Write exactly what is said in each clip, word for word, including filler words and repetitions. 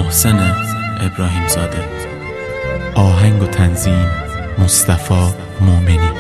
محسن ابراهیم زاده. آهنگ و تنظیم مصطفی مومنی.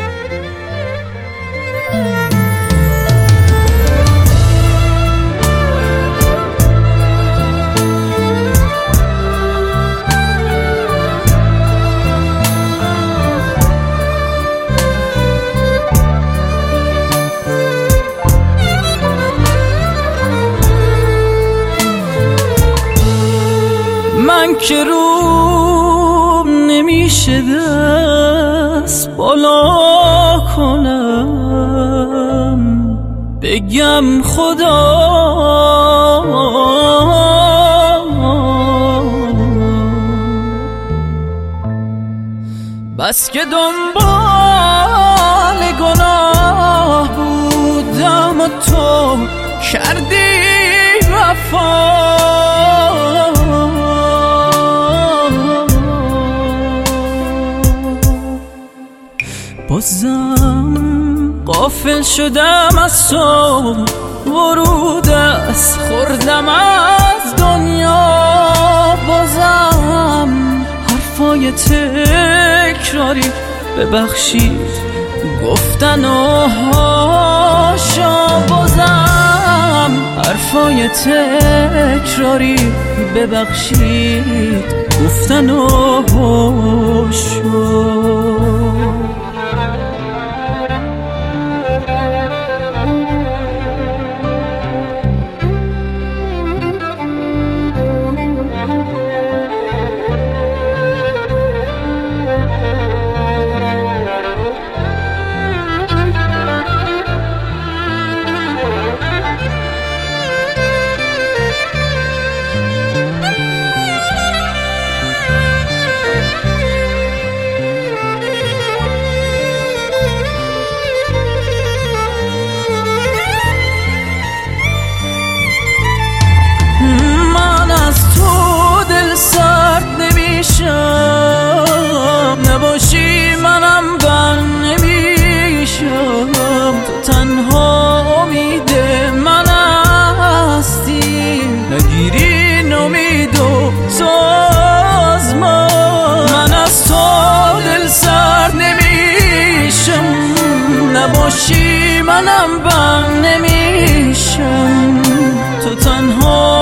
من که روم نمیشه دست بالا کنم بگم خدا بس که دنبال گناه بودم و تو کردی وفا. بازم غافل شدم از تو، ورود از خوردم از دنیا. بازم حرفای تکراری ببخشید گفتن و هاشا. بازم حرفای تکراری ببخشید گفتن و هاشا. نباشی منم بر نمیشم، تو تنها امید من هستی. نگیری نمید و سازمان، من از تو دل سر نمیشم. نباشی منم بر نمیشم، تو تنها